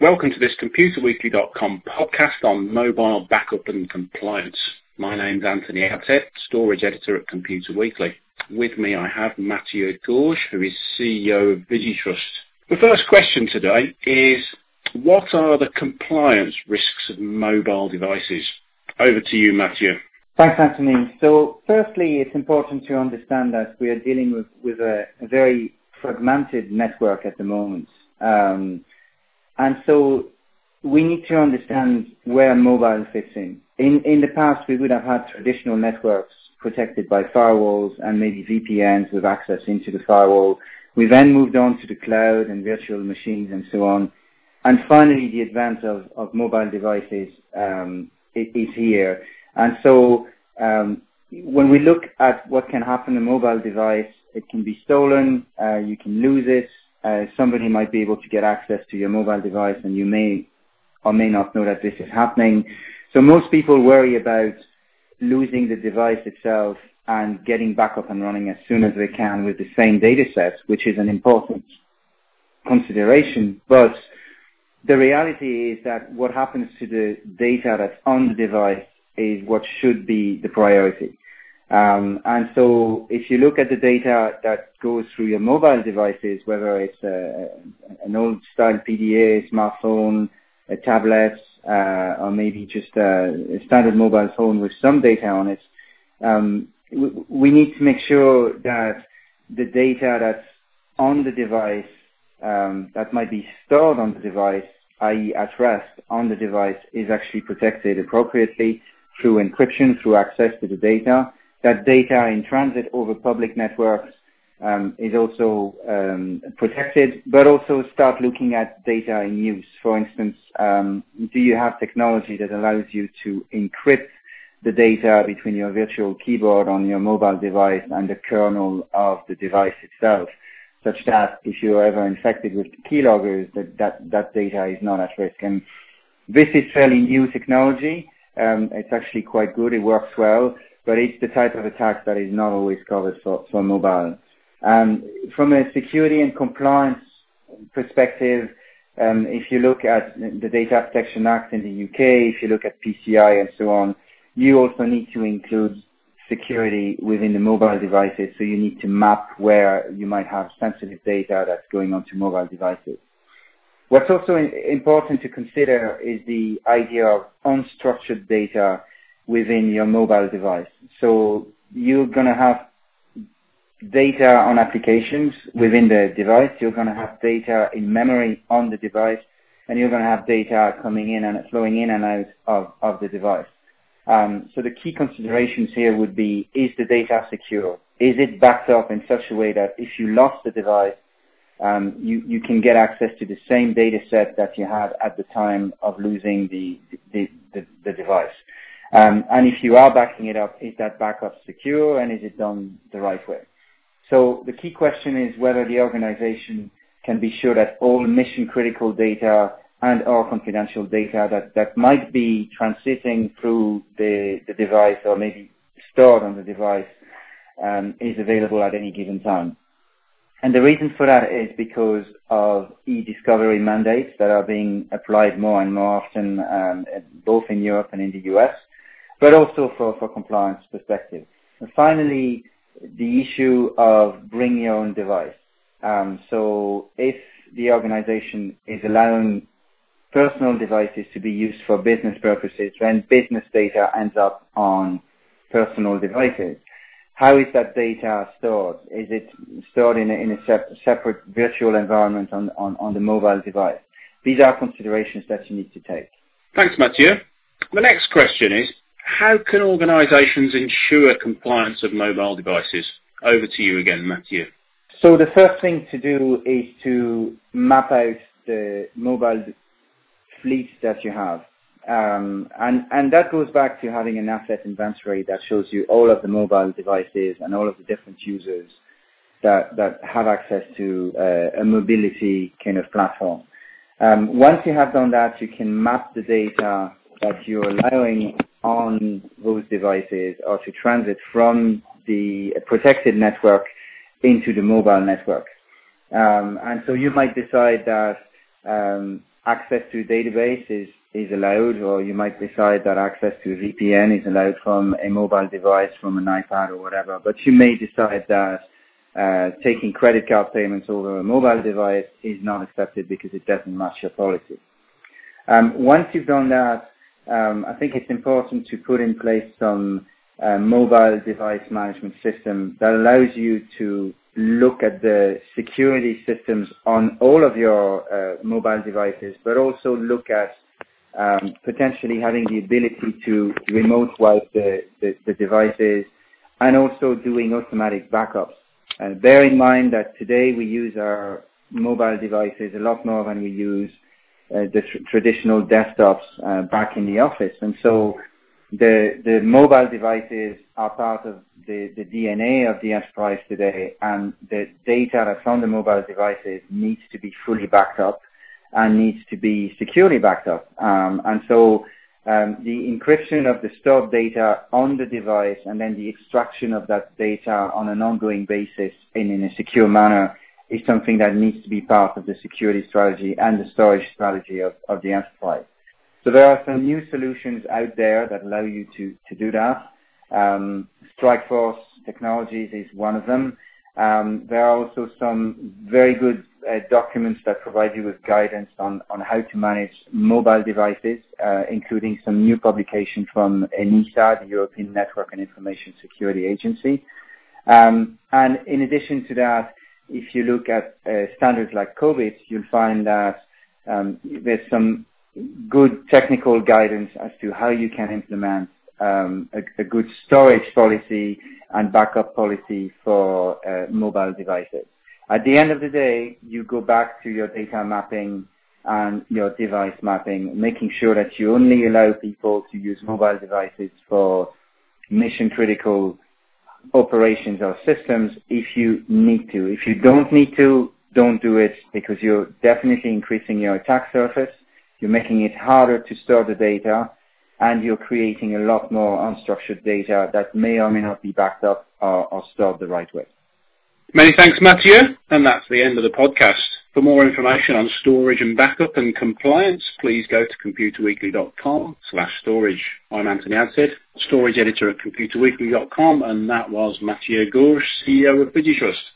Welcome to this ComputerWeekly.com podcast on mobile backup and compliance. My name's Anthony Abtett, storage editor at Computer Weekly. With me I have Mathieu Gorge, who is CEO of VigiTrust. The first question today is, what are the compliance risks of mobile devices? Over to you, Mathieu. Thanks, Anthony. So firstly, it's important to understand that we are dealing with a very fragmented network at the moment. And so we need to understand where mobile fits in. In the past, we would have had traditional networks protected by firewalls and maybe VPNs with access into the firewall. We then moved on to the cloud and virtual machines and so on. And finally, the advent of mobile devices is here. And so when we look at what can happen to a mobile device, it can be stolen, you can lose it, somebody might be able to get access to your mobile device and you may or may not know that this is happening. So most people worry about losing the device itself and getting back up and running as soon as they can with the same data set, which is an important consideration. But the reality is that what happens to the data that's on the device is what should be the priority. And so if you look at the data that goes through your mobile devices, whether it's an old-style PDA, smartphone, a tablet, or maybe just a standard mobile phone with some data on it, we need to make sure that the data that's on the device, that might be stored on the device, i.e. at rest on the device, is actually protected appropriately through encryption, through access to the data. That data in transit over public networks is also protected, but also start looking at data in use. For instance, do you have technology that allows you to encrypt the data between your virtual keyboard on your mobile device and the kernel of the device itself, such that if you're ever infected with keyloggers, that data is not at risk? And this is fairly new technology. It's actually quite good. It works well. But it's the type of attack that is not always covered for mobile. From a security and compliance perspective, if you look at the Data Protection Act in the UK, if you look at PCI and so on, you also need to include security within the mobile devices. So you need to map where you might have sensitive data that's going onto mobile devices. What's also important to consider is the idea of unstructured data within your mobile device. So you're going to have data on applications within the device, you're going to have data in memory on the device, and you're going to have data coming in and flowing in and out of the device. So the key considerations here would be, is the data secure? Is it backed up in such a way that if you lost the device, you can get access to the same data set that you had at the time of losing the device? And if you are backing it up, is that backup secure and is it done the right way? So the key question is whether the organization can be sure that all mission-critical data and or confidential data that might be transiting through the device or maybe stored on the device is available at any given time. And the reason for that is because of e-discovery mandates that are being applied more and more often, both in Europe and in the US, but also for compliance perspective. And finally, the issue of bring your own device. So if the organization is allowing personal devices to be used for business purposes, then business data ends up on personal devices. How is that data stored? Is it stored in a separate virtual environment on the mobile device? These are considerations that you need to take. Thanks, Mathieu. The next question is, how can organizations ensure compliance of mobile devices? Over to you again, Mathieu. So the first thing to do is to map out the mobile fleet that you have. And that goes back to having an asset inventory that shows you all of the mobile devices and all of the different users that have access to a mobility kind of platform. Once you have done that, you can map the data that you're allowing on those devices or to transit from the protected network into the mobile network. And so you might decide that access to a database is allowed, or you might decide that access to a VPN is allowed from a mobile device, from an iPad or whatever. But you may decide that taking credit card payments over a mobile device is not accepted because it doesn't match your policy. Once you've done that, I think it's important to put in place some mobile device management system that allows you to look at the security systems on all of your mobile devices, but also look at potentially having the ability to remote wipe the devices, and also doing automatic backups. Bear in mind that today we use our mobile devices a lot more than we use the traditional desktops back in the office. And so the mobile devices are part of the DNA of the enterprise today, and the data that's on the mobile devices needs to be fully backed up and needs to be securely backed up. And so the encryption of the stored data on the device and then the extraction of that data on an ongoing basis in a secure manner is something that needs to be part of the security strategy and the storage strategy of the enterprise. So there are some new solutions out there that allow you to do that. Strikeforce Technologies is one of them. There are also some very good documents that provide you with guidance on how to manage mobile devices, including some new publications from ENISA, the European Network and Information Security Agency. And in addition to that, if you look at standards like COBIT, you'll find that there's some good technical guidance as to how you can implement a good storage policy and backup policy for mobile devices. At the end of the day, you go back to your data mapping and your device mapping, making sure that you only allow people to use mobile devices for mission-critical operations or systems if you need to. If you don't need to, don't do it, because you're definitely increasing your attack surface, you're making it harder to store the data, and you're creating a lot more unstructured data that may or may not be backed up or stored the right way. Many thanks, Mathieu, and that's the end of the podcast. For more information on storage and backup and compliance, please go to computerweekly.com/storage. I'm Anthony Adshead, storage editor at computerweekly.com, and that was Mathieu Gourges, CEO of Digitrust.